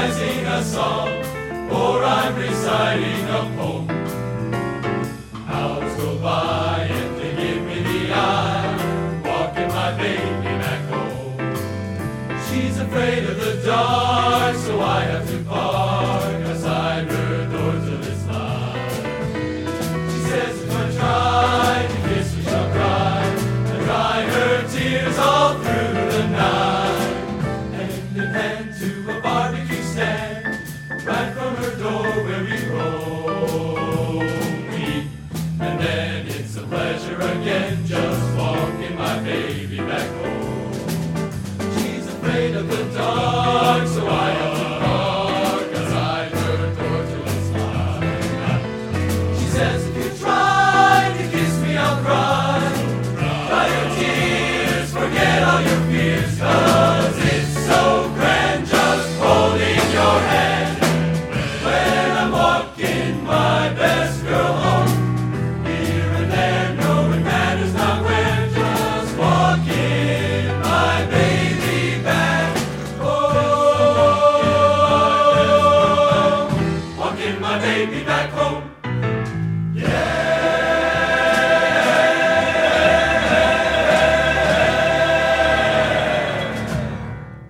sing a song, or I'm reciting a poem. Hours go by and they give me the eye, walking my baby back home. She's afraid of the dark, so I have to park outside her door till it's light. She says if I try to kiss her, she'll cry, and dry her tears all through the night. Hand in hand to a barbecue stand, right from her door where we roam. And then it's a pleasure again, just walking my baby back home. She's afraid of the dark.